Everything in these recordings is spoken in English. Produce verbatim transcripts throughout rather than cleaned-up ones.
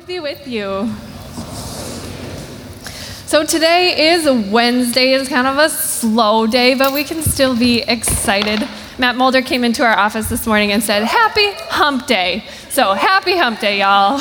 Lord be with you. So today is Wednesday. It's kind of a slow day, but we can still be excited. Matt Mulder came into our office this morning and said, happy hump day. So happy hump day, y'all.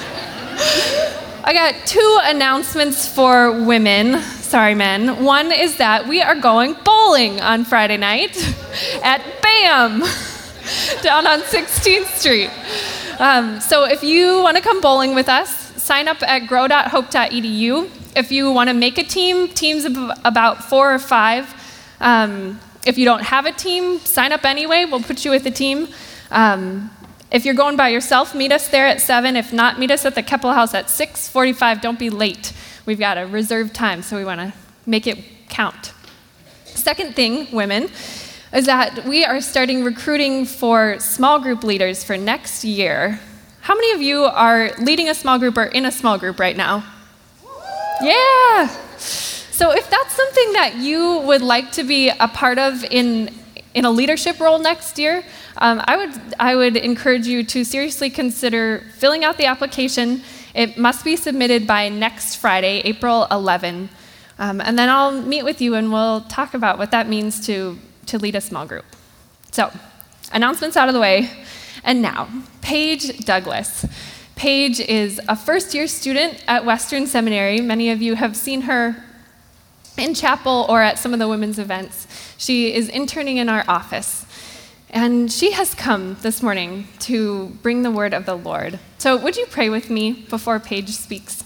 I got two announcements for women. Sorry, men. One is that we are going bowling on Friday night at BAM down on sixteenth street. Um, so if you want to come bowling with us, sign up at grow dot hope dot e d u. If you want to make a team, teams of about four or five. Um, if you don't have a team, sign up anyway. We'll put you with a team. Um, if you're going by yourself, meet us there at seven. If not, meet us at the Keppel House at six forty-five. Don't be late. We've got a reserved time, so we want to make it count. Second thing, women, is that we are starting recruiting for small group leaders for next year. How many of you are leading a small group or in a small group right now? Yeah. So if that's something that you would like to be a part of in, in a leadership role next year, um, I would, I would encourage you to seriously consider filling out the application. It must be submitted by next Friday, April eleventh. Um, and then I'll meet with you and we'll talk about what that means to to lead a small group. So, announcements out of the way. And now, Paige Douglas. Paige is a first-year student at Western Seminary. Many of you have seen her in chapel or at some of the women's events. She is interning in our office. And she has come this morning to bring the word of the Lord. So would you pray with me before Paige speaks?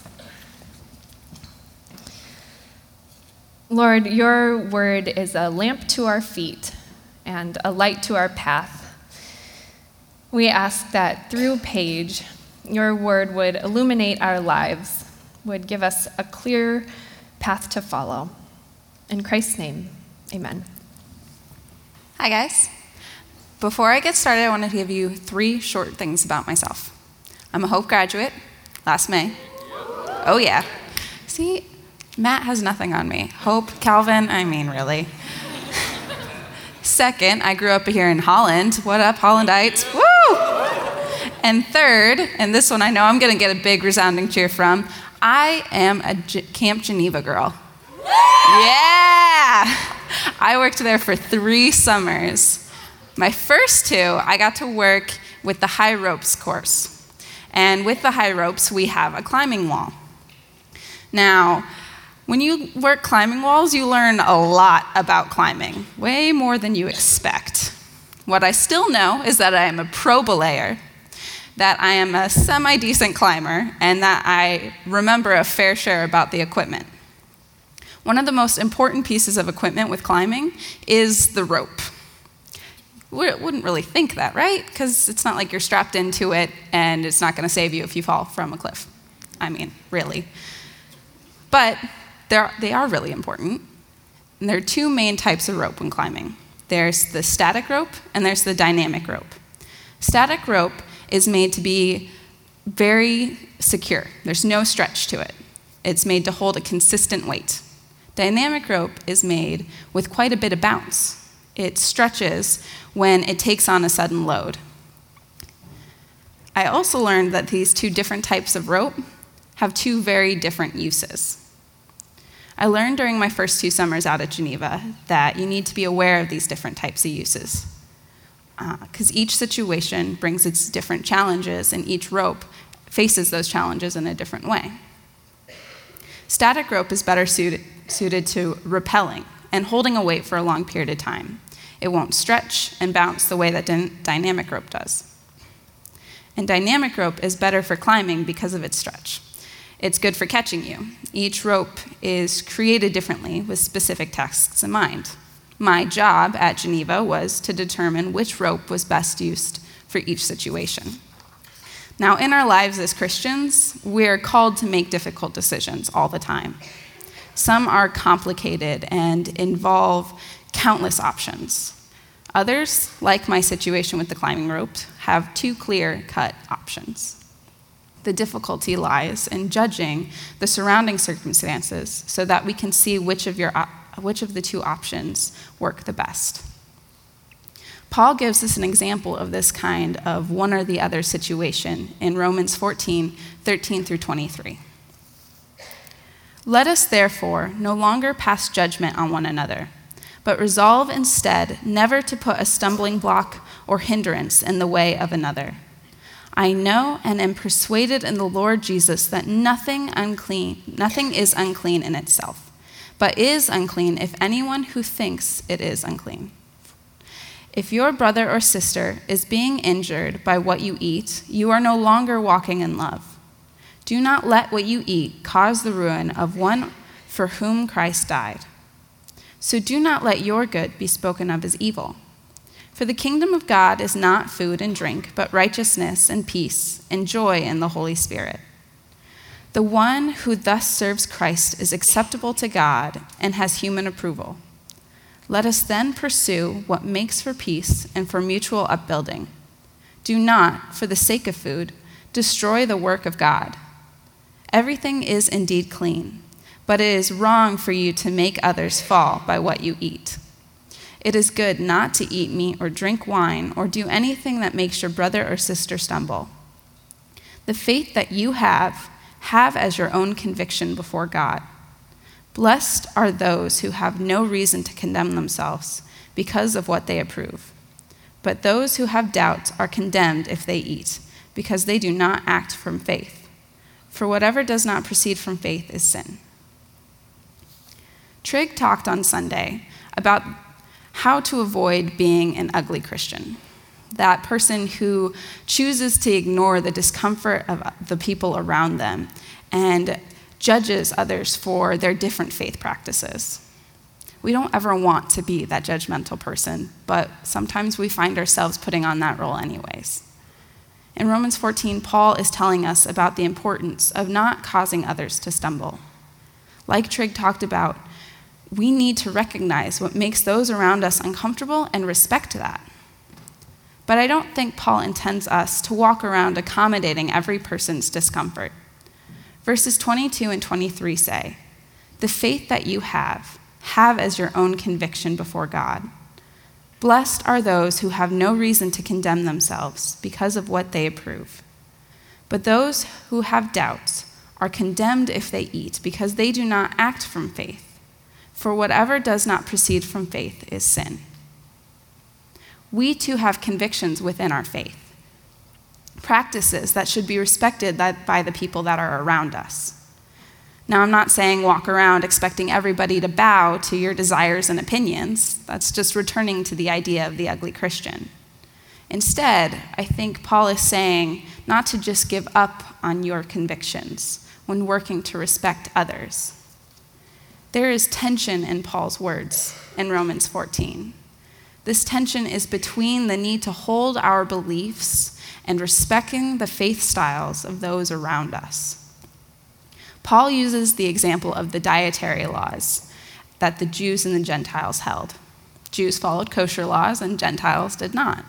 Lord, your word is a lamp to our feet and a light to our path. We ask that through Paige, your word would illuminate our lives, would give us a clear path to follow. In Christ's name, amen. Hi, guys. Before I get started, I want to give you three short things about myself. I'm a Hope graduate, last May. Oh, yeah. See? Matt has nothing on me. Hope, Calvin, I mean, really. Second, I grew up here in Holland. What up, Hollandites? Woo! And third, and this one I know I'm going to get a big resounding cheer from, I am a G- Camp Geneva girl. Yeah! I worked there for three summers. My first two, I got to work with the high ropes course. And with the high ropes, we have a climbing wall. Now, when you work climbing walls, you learn a lot about climbing, way more than you expect. What I still know is that I am a pro belayer, that I am a semi-decent climber, and that I remember a fair share about the equipment. One of the most important pieces of equipment with climbing is the rope. We wouldn't really think that, right? Because it's not like you're strapped into it and it's not going to save you if you fall from a cliff. I mean, really. But They're, they are really important. And there are two main types of rope when climbing. There's the static rope and there's the dynamic rope. Static rope is made to be very secure. There's no stretch to it. It's made to hold a consistent weight. Dynamic rope is made with quite a bit of bounce. It stretches when it takes on a sudden load. I also learned that these two different types of rope have two very different uses. I learned during my first two summers out at Geneva that you need to be aware of these different types of uses, because uh, each situation brings its different challenges, and each rope faces those challenges in a different way. Static rope is better suited, suited to rappelling and holding a weight for a long period of time. It won't stretch and bounce the way that dy- dynamic rope does. And dynamic rope is better for climbing because of its stretch. It's good for catching you. Each rope is created differently with specific tasks in mind. My job at Geneva was to determine which rope was best used for each situation. Now, in our lives as Christians, we're called to make difficult decisions all the time. Some are complicated and involve countless options. Others, like my situation with the climbing rope, have two clear-cut options. The difficulty lies in judging the surrounding circumstances so that we can see which of, your, which of the two options work the best. Paul gives us an example of this kind of one or the other situation in Romans fourteen, thirteen through twenty-three. Let us therefore no longer pass judgment on one another, but resolve instead never to put a stumbling block or hindrance in the way of another. I know and am persuaded in the Lord Jesus that nothing unclean, nothing is unclean in itself, but is unclean if anyone who thinks it is unclean. If your brother or sister is being injured by what you eat, you are no longer walking in love. Do not let what you eat cause the ruin of one for whom Christ died. So do not let your good be spoken of as evil. For the kingdom of God is not food and drink, but righteousness and peace and joy in the Holy Spirit. The one who thus serves Christ is acceptable to God and has human approval. Let us then pursue what makes for peace and for mutual upbuilding. Do not, for the sake of food, destroy the work of God. Everything is indeed clean, but it is wrong for you to make others fall by what you eat. It is good not to eat meat or drink wine or do anything that makes your brother or sister stumble. The faith that you have, have as your own conviction before God. Blessed are those who have no reason to condemn themselves because of what they approve. But those who have doubts are condemned if they eat, because they do not act from faith. For whatever does not proceed from faith is sin. Trigg talked on Sunday about how to avoid being an ugly Christian, that person who chooses to ignore the discomfort of the people around them and judges others for their different faith practices. We don't ever want to be that judgmental person, but sometimes we find ourselves putting on that role anyways. In Romans fourteen, Paul is telling us about the importance of not causing others to stumble. Like Trigg talked about, we need to recognize what makes those around us uncomfortable and respect that. But I don't think Paul intends us to walk around accommodating every person's discomfort. Verses twenty-two and twenty-three say, "The faith that you have, have as your own conviction before God. Blessed are those who have no reason to condemn themselves because of what they approve. But those who have doubts are condemned if they eat, because they do not act from faith. For whatever does not proceed from faith is sin." We too have convictions within our faith, practices that should be respected by the people that are around us. Now, I'm not saying walk around expecting everybody to bow to your desires and opinions. That's just returning to the idea of the ugly Christian. Instead, I think Paul is saying not to just give up on your convictions when working to respect others. There is tension in Paul's words in Romans fourteen. This tension is between the need to hold our beliefs and respecting the faith styles of those around us. Paul uses the example of the dietary laws that the Jews and the Gentiles held. Jews followed kosher laws and Gentiles did not.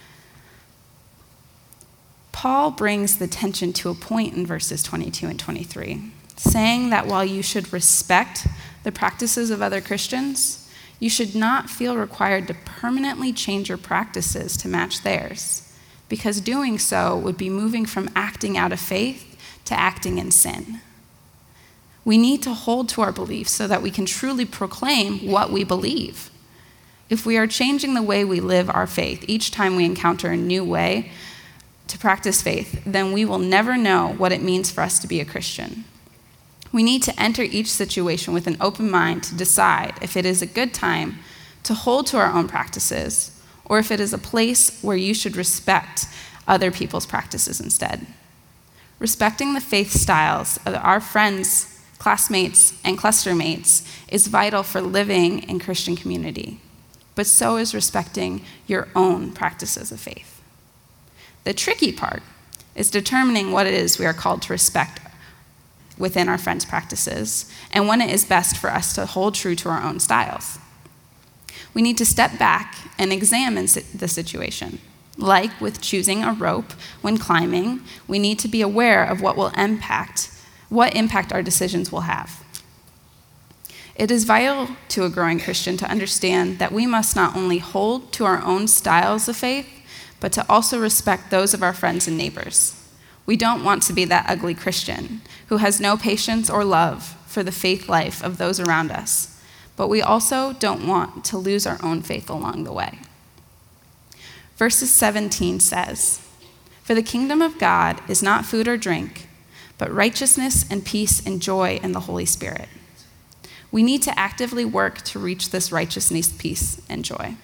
Paul brings the tension to a point in verses twenty-two and twenty-three, saying that while you should respect the practices of other Christians, you should not feel required to permanently change your practices to match theirs, because doing so would be moving from acting out of faith to acting in sin. We need to hold to our beliefs so that we can truly proclaim what we believe. If we are changing the way we live our faith each time we encounter a new way to practice faith, then we will never know what it means for us to be a Christian. We need to enter each situation with an open mind to decide if it is a good time to hold to our own practices or if it is a place where you should respect other people's practices instead. Respecting the faith styles of our friends, classmates, and clustermates is vital for living in Christian community, but so is respecting your own practices of faith. The tricky part is determining what it is we are called to respect within our friends' practices, and when it is best for us to hold true to our own styles. We need to step back and examine the situation. Like with choosing a rope when climbing, we need to be aware of what will impact, what impact our decisions will have. It is vital to a growing Christian to understand that we must not only hold to our own styles of faith, but to also respect those of our friends and neighbors. We don't want to be that ugly Christian who has no patience or love for the faith life of those around us, but we also don't want to lose our own faith along the way. Verses seventeen says, "For the kingdom of God is not food or drink, but righteousness and peace and joy in the Holy Spirit." We need to actively work to reach this righteousness, peace, and joy.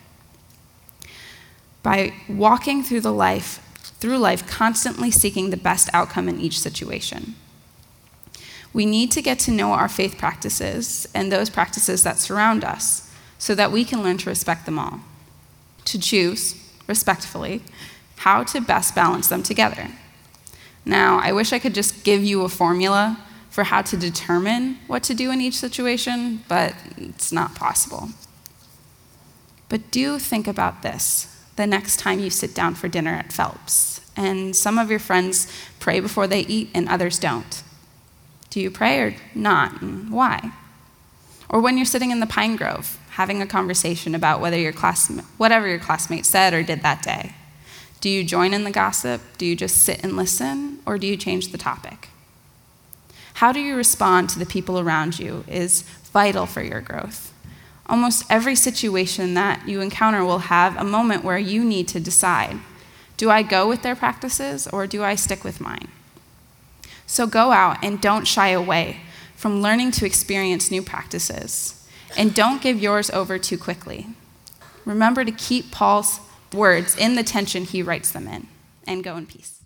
By walking through the life, through life, constantly seeking the best outcome in each situation. We need to get to know our faith practices and those practices that surround us so that we can learn to respect them all. To choose, respectfully, how to best balance them together. Now, I wish I could just give you a formula for how to determine what to do in each situation, but it's not possible. But do think about this the next time you sit down for dinner at Phelps, and some of your friends pray before they eat and others don't. Do you pray or not, and why? Or when you're sitting in the Pine Grove, having a conversation about whether your class, whatever your classmate said or did that day. Do you join in the gossip? Do you just sit and listen? Or do you change the topic? How do you respond to the people around you is vital for your growth. Almost every situation that you encounter will have a moment where you need to decide, do I go with their practices or do I stick with mine? So go out and don't shy away from learning to experience new practices, and don't give yours over too quickly. Remember to keep Paul's words in the tension he writes them in, and go in peace.